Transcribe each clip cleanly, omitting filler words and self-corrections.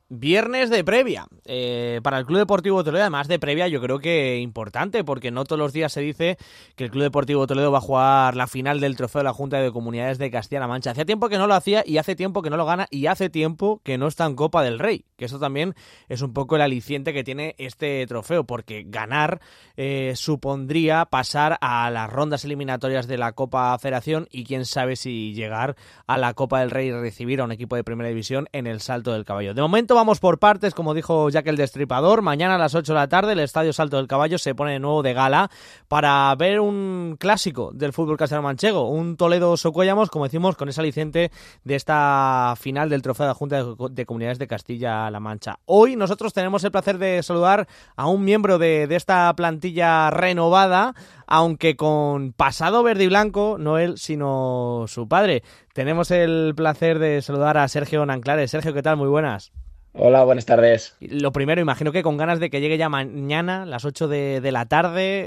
Viernes de previa para el Club Deportivo Toledo, además de previa yo creo que importante, porque no todos los días se dice que el Club Deportivo Toledo va a jugar la final del Trofeo de la Junta de Comunidades de Castilla-La Mancha. Hacía tiempo que no lo hacía y hace tiempo que no lo gana y hace tiempo que no está en Copa del Rey, que eso también es un poco el aliciente que tiene este trofeo, porque ganar supondría pasar a las rondas eliminatorias de la Copa Federación y quién sabe si llegar a la Copa del Rey y recibir a un equipo de Primera División en el Salto del Caballo. De momento vamos por partes, como dijo Jack el Destripador. Mañana a las 8 de la tarde el Estadio Salto del Caballo se pone de nuevo de gala para ver un clásico del fútbol castellano-manchego, un Toledo-Socuéllamos, como decimos, con ese aliciente de esta final del Trofeo de la Junta de Comunidades de Castilla-La Mancha. Hoy nosotros tenemos el placer de saludar a un miembro de esta plantilla renovada, aunque con pasado verde y blanco, no él, sino su padre. Tenemos el placer de saludar a Sergio Nanclares. Sergio, ¿qué tal? Muy buenas. Hola, buenas tardes. Lo primero, imagino que con ganas de que llegue ya mañana, las 8 de la tarde,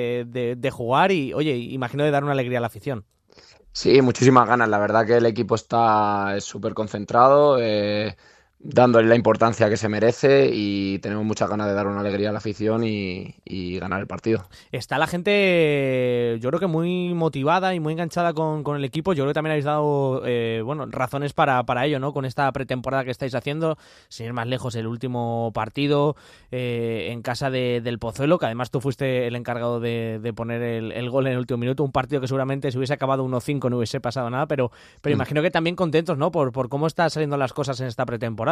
de jugar y, oye, imagino de dar una alegría a la afición. Sí, muchísimas ganas. La verdad que el equipo está súper concentrado, dándole la importancia que se merece y tenemos muchas ganas de dar una alegría a la afición y ganar el partido. Está la gente, yo creo que muy motivada y muy enganchada con el equipo. Yo creo que también habéis dado razones para ello, ¿no? Con esta pretemporada que estáis haciendo, sin ir más lejos, el último partido en casa del Pozuelo, que además tú fuiste el encargado de poner el gol en el último minuto. Un partido que seguramente si hubiese acabado 1-5 no hubiese pasado nada, pero imagino que también contentos, ¿no? Por cómo están saliendo las cosas en esta pretemporada.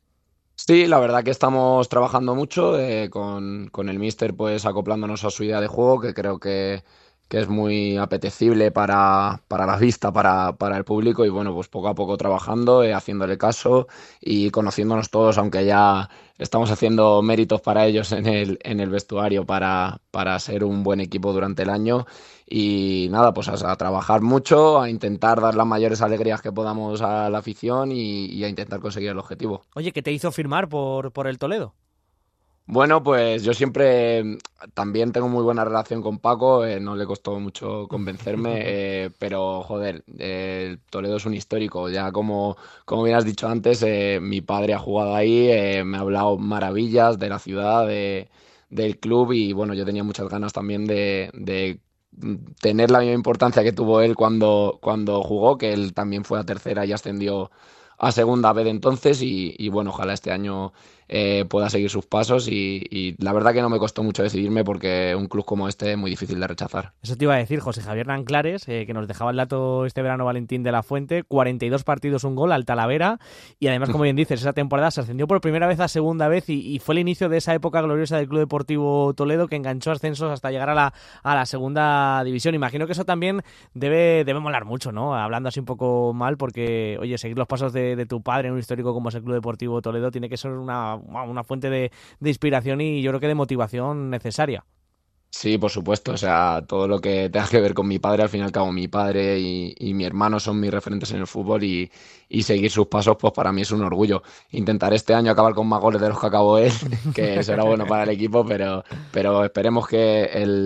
Sí, la verdad que estamos trabajando mucho con el míster, pues acoplándonos a su idea de juego, que creo que es muy apetecible para la vista, para el público y bueno, pues poco a poco trabajando, haciéndole caso y conociéndonos todos, aunque ya estamos haciendo méritos para ellos en el vestuario para ser un buen equipo durante el año y nada, pues a trabajar mucho, a intentar dar las mayores alegrías que podamos a la afición y a intentar conseguir el objetivo. Oye, ¿qué te hizo firmar por el Toledo? Bueno, pues yo siempre también tengo muy buena relación con Paco, no le costó mucho convencerme, pero joder, Toledo es un histórico, ya como bien has dicho antes, mi padre ha jugado ahí, me ha hablado maravillas de la ciudad, del club y bueno, yo tenía muchas ganas también de tener la misma importancia que tuvo él cuando jugó, que él también fue a tercera y ascendió a segunda vez de entonces y bueno, ojalá este año pueda seguir sus pasos y la verdad que no me costó mucho decidirme porque un club como este es muy difícil de rechazar. Eso te iba a decir, José Javier Nanclares, que nos dejaba el dato este verano Valentín de la Fuente, 42 partidos, un gol al Talavera y además, como bien dices, esa temporada se ascendió por primera vez a segunda vez y fue el inicio de esa época gloriosa del Club Deportivo Toledo que enganchó ascensos hasta llegar a la segunda división. Imagino que eso también debe molar mucho, ¿no? Hablando así un poco mal porque, oye, seguir los pasos de tu padre en un histórico como es el Club Deportivo Toledo tiene que ser una fuente de inspiración y yo creo que de motivación necesaria. Sí, por supuesto, o sea, todo lo que tenga que ver con mi padre, al fin y al cabo mi padre y mi hermano son mis referentes en el fútbol y seguir sus pasos, pues para mí es un orgullo. Intentaré este año acabar con más goles de los que acabó él, que será bueno para el equipo, pero esperemos que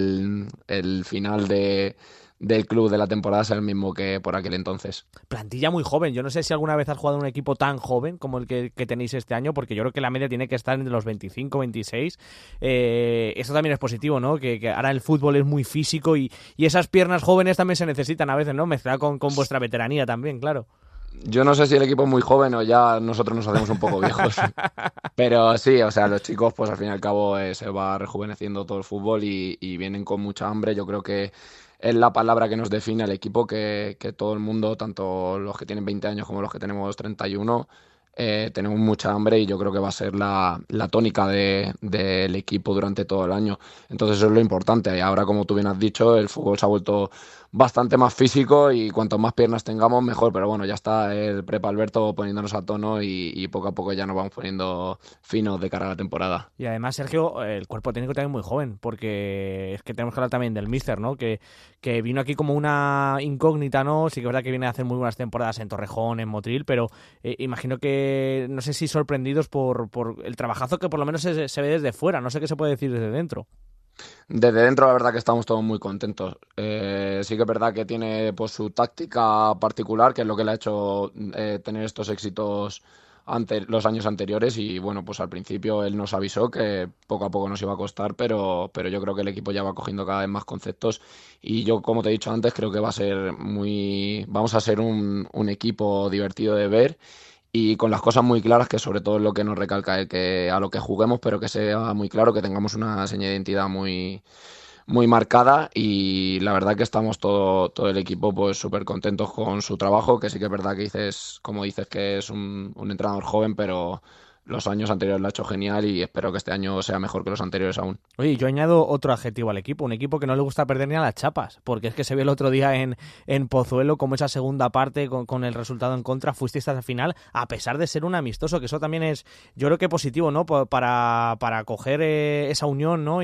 el final del club de la temporada sea el mismo que por aquel entonces. Plantilla muy joven. Yo no sé si alguna vez has jugado en un equipo tan joven como el que tenéis este año, porque yo creo que la media tiene que estar entre los 25, 26. Eso también es positivo, ¿no? Que ahora el fútbol es muy físico y esas piernas jóvenes también se necesitan a veces, ¿no? Mezclar con vuestra veteranía también, claro. Yo no sé si el equipo es muy joven o ya nosotros nos hacemos un poco viejos. Pero sí, o sea, los chicos, pues al fin y al cabo se va rejuveneciendo todo el fútbol y vienen con mucha hambre. Yo creo que es la palabra que nos define al equipo, que todo el mundo, tanto los que tienen 20 años como los que tenemos 31, tenemos mucha hambre y yo creo que va a ser la tónica del equipo durante todo el año. Entonces eso es lo importante. Y ahora, como tú bien has dicho, el fútbol se ha vuelto bastante más físico y cuanto más piernas tengamos, mejor. Pero bueno, ya está el Prepa Alberto poniéndonos a tono y poco a poco ya nos vamos poniendo finos de cara a la temporada. Y además, Sergio, el cuerpo técnico también muy joven, porque es que tenemos que hablar también del míster, ¿no? Que vino aquí como una incógnita, ¿no? Sí que es verdad que viene a hacer muy buenas temporadas en Torrejón, en Motril, pero imagino que, no sé si sorprendidos por el trabajazo que por lo menos se ve desde fuera, no sé qué se puede decir desde dentro. Desde dentro la verdad que estamos todos muy contentos. Sí que es verdad que tiene pues su táctica particular, que es lo que le ha hecho tener estos éxitos los años anteriores y bueno, pues al principio él nos avisó que poco a poco nos iba a costar, pero yo creo que el equipo ya va cogiendo cada vez más conceptos y yo, como te he dicho antes, creo que vamos a ser un equipo divertido de ver y con las cosas muy claras, que sobre todo es lo que nos recalca el que a lo que juguemos, pero que sea muy claro, que tengamos una seña de identidad muy marcada y la verdad que estamos todo el equipo pues súper contentos con su trabajo, que sí que es verdad que como dices que es un entrenador joven, pero los años anteriores lo ha hecho genial y espero que este año sea mejor que los anteriores aún. Oye, yo añado otro adjetivo al equipo, un equipo que no le gusta perder ni a las chapas, porque es que se vio el otro día en Pozuelo como esa segunda parte con el resultado en contra fuisteis hasta el final, a pesar de ser un amistoso, que eso también es, yo creo que positivo, ¿no? Para coger esa unión, ¿no?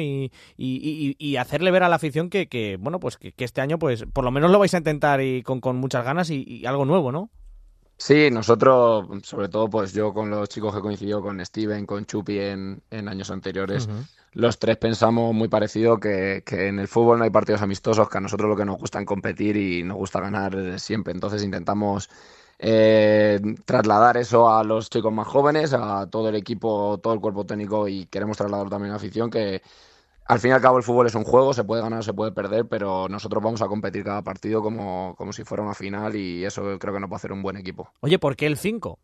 Y hacerle ver a la afición que bueno, pues que este año, pues por lo menos lo vais a intentar y con muchas ganas y algo nuevo, ¿no? Sí, nosotros, sobre todo, pues yo con los chicos que coincidió con Steven, con Chupi en años anteriores, Uh-huh. los tres pensamos muy parecido que en el fútbol no hay partidos amistosos, que a nosotros lo que nos gusta es competir y nos gusta ganar siempre. Entonces intentamos trasladar eso a los chicos más jóvenes, a todo el equipo, todo el cuerpo técnico y queremos trasladar también a la afición que al fin y al cabo el fútbol es un juego, se puede ganar o se puede perder, pero nosotros vamos a competir cada partido como si fuera una final y eso creo que nos va a hacer un buen equipo. Oye, ¿por qué el 5?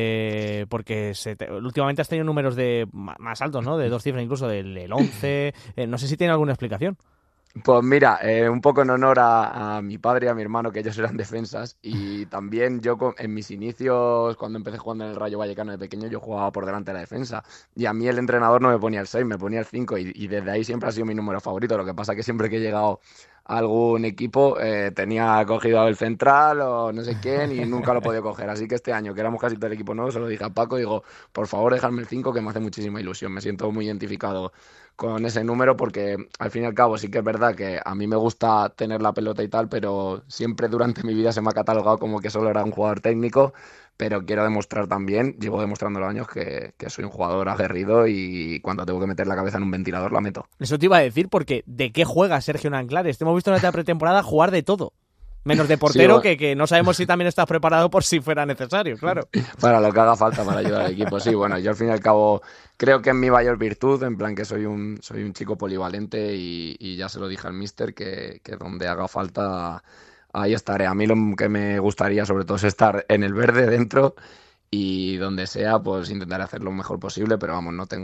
Porque últimamente has tenido números más altos, ¿no? De dos cifras, incluso del 11. No sé si tiene alguna explicación. Pues mira, un poco en honor a mi padre y a mi hermano, que ellos eran defensas, y también yo en mis inicios, cuando empecé jugando en el Rayo Vallecano de pequeño, yo jugaba por delante de la defensa, y a mí el entrenador no me ponía el 6, me ponía el 5, y desde ahí siempre ha sido mi número favorito. Lo que pasa es que siempre que he llegado a algún equipo tenía cogido el central o no sé quién, y nunca lo he podido coger. Así que este año, que éramos casi todo el equipo nuevo, se lo dije a Paco, digo, por favor, dejadme el 5, que me hace muchísima ilusión, me siento muy identificado con ese número porque al fin y al cabo sí que es verdad que a mí me gusta tener la pelota y tal, pero siempre durante mi vida se me ha catalogado como que solo era un jugador técnico, pero quiero demostrar también, llevo demostrando los años que soy un jugador aguerrido y cuando tengo que meter la cabeza en un ventilador la meto. Eso te iba a decir porque ¿de qué juega Sergio Nanclares? Te hemos visto en esta pretemporada jugar de todo. Menos de portero, Sí, que no sabemos si también estás preparado por si fuera necesario, claro. para lo que haga falta para ayudar al equipo. Sí, bueno, yo al fin y al cabo creo que es mi mayor virtud, en plan que soy un chico polivalente y ya se lo dije al míster que donde haga falta ahí estaré. A mí lo que me gustaría sobre todo es estar en el verde dentro y donde sea pues intentaré hacer lo mejor posible, pero vamos, no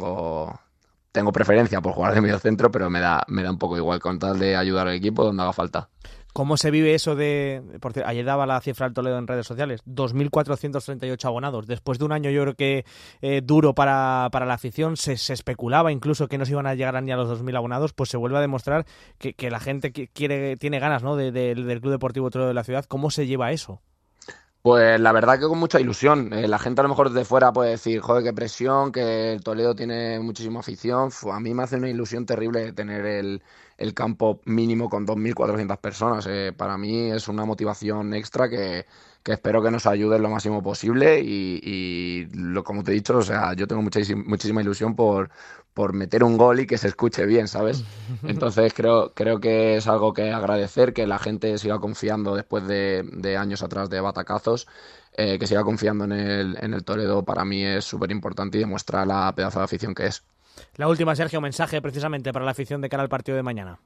tengo preferencia por jugar de medio centro, pero me da un poco igual con tal de ayudar al equipo donde haga falta. ¿Cómo se vive eso por cierto, ayer daba la cifra al Toledo en redes sociales, 2.438 abonados. Después de un año yo creo que duro para la afición, se especulaba incluso que no se iban a llegar ni a los 2.000 abonados, pues se vuelve a demostrar que la gente tiene ganas, ¿no? Del Club Deportivo Toledo de la ciudad. ¿Cómo se lleva eso? Pues la verdad que con mucha ilusión. La gente a lo mejor desde fuera puede decir, joder, qué presión, que el Toledo tiene muchísima afición. A mí me hace una ilusión terrible tener el campo mínimo con 2.400 personas. Para mí es una motivación extra que espero que nos ayude lo máximo posible como te he dicho, o sea, yo tengo muchísima ilusión por meter un gol y que se escuche bien, ¿sabes? Entonces creo que es algo que agradecer, que la gente siga confiando después de años atrás de batacazos, que siga confiando en el Toledo para mí es súper importante y demuestra la pedazo de afición que es. La última, Sergio, mensaje precisamente para la afición de cara al partido de mañana.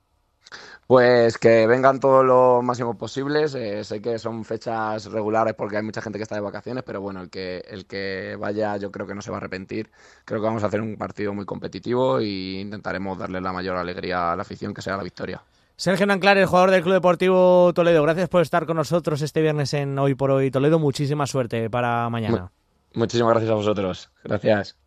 Pues que vengan todos lo máximo posibles. Sé que son fechas regulares porque hay mucha gente que está de vacaciones, pero bueno, el que vaya yo creo que no se va a arrepentir. Creo que vamos a hacer un partido muy competitivo e intentaremos darle la mayor alegría a la afición, que sea la victoria. Sergio Nanclares, jugador del Club Deportivo Toledo, gracias por estar con nosotros este viernes en Hoy por Hoy Toledo. Muchísima suerte para mañana. Muchísimas gracias a vosotros. Gracias.